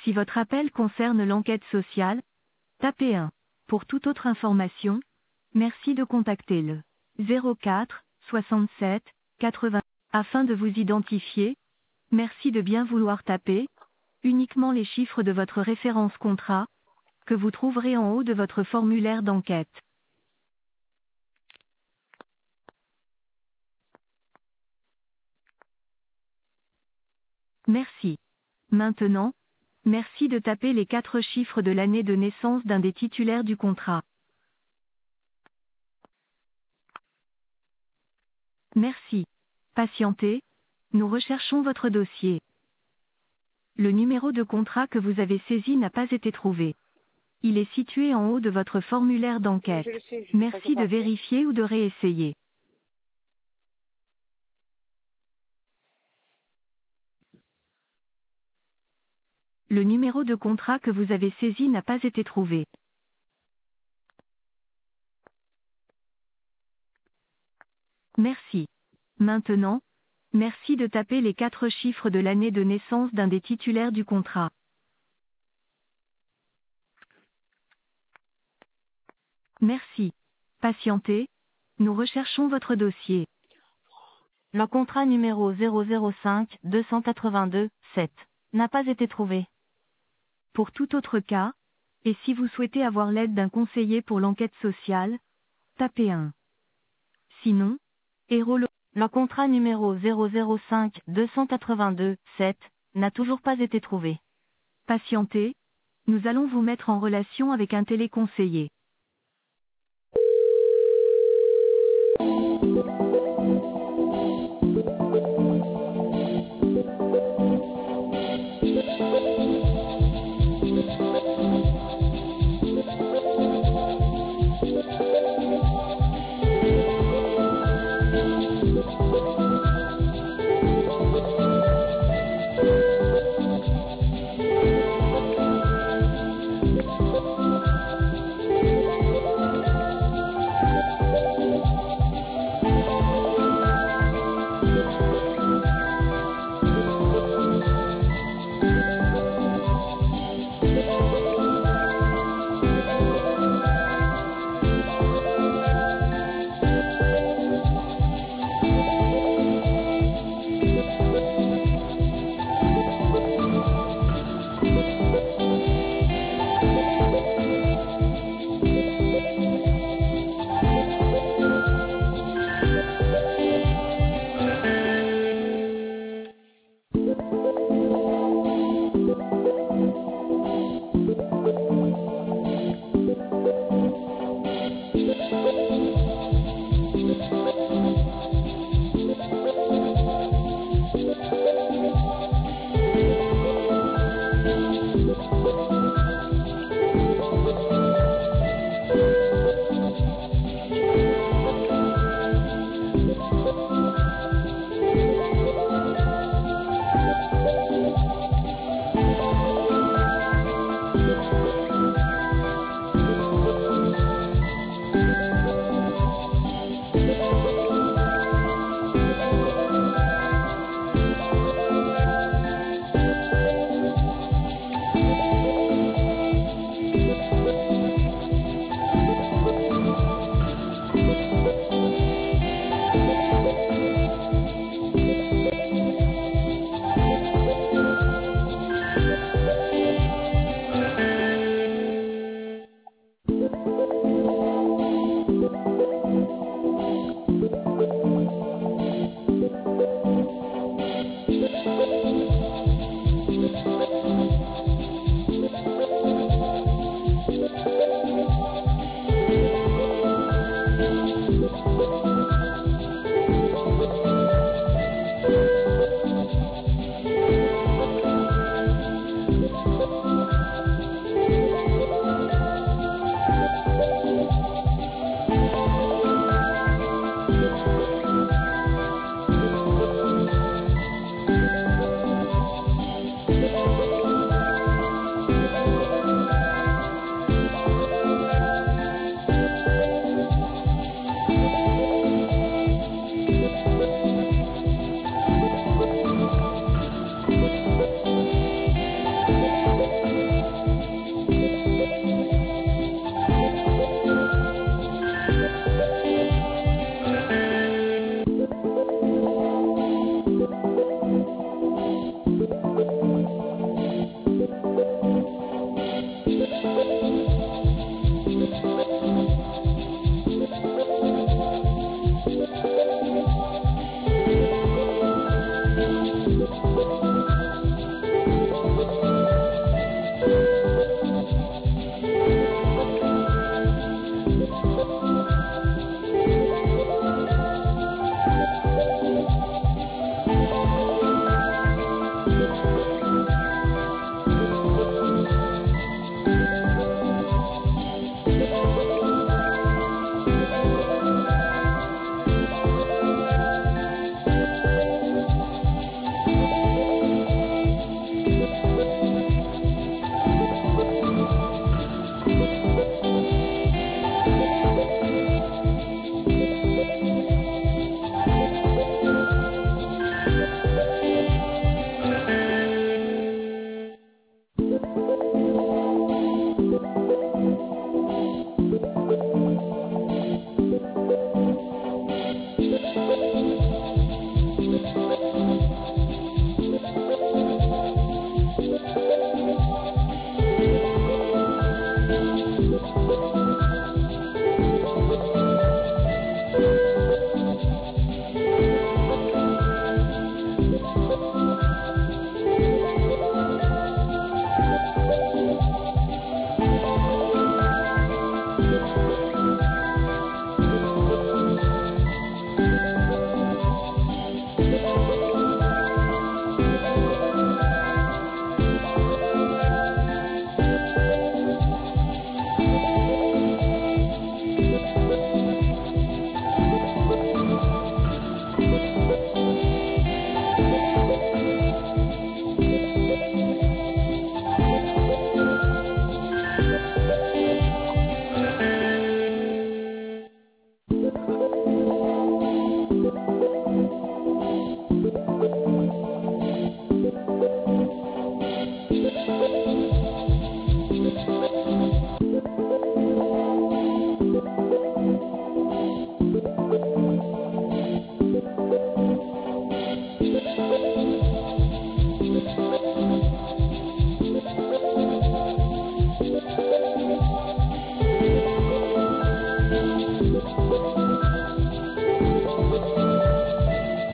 Si votre appel concerne l'enquête sociale, tapez 1. Pour toute autre information, merci de contacter le 04 67 80. Afin de vous identifier, merci de bien vouloir taper uniquement les chiffres de votre référence contrat, que vous trouverez en haut de votre formulaire d'enquête. Merci. Maintenant, merci de taper les 4 chiffres de l'année de naissance d'un des titulaires du contrat. Merci. Patientez, nous recherchons votre dossier. Le numéro de contrat que vous avez saisi n'a pas été trouvé. Il est situé en haut de votre formulaire d'enquête. Je le sais, je sais pas Merci de comment faire. vérifier ou de réessayer. Le numéro de contrat que vous avez saisi n'a pas été trouvé. Merci. Maintenant, merci de taper les 4 chiffres de l'année de naissance d'un des titulaires du contrat. Merci. Patientez, nous recherchons votre dossier. Le contrat numéro 005 282 7 n'a pas été trouvé. Pour tout autre cas, et si vous souhaitez avoir l'aide d'un conseiller pour l'enquête sociale, tapez 1. Sinon, le contrat numéro 005 282 7 n'a toujours pas été trouvé. Patientez, nous allons vous mettre en relation avec un téléconseiller.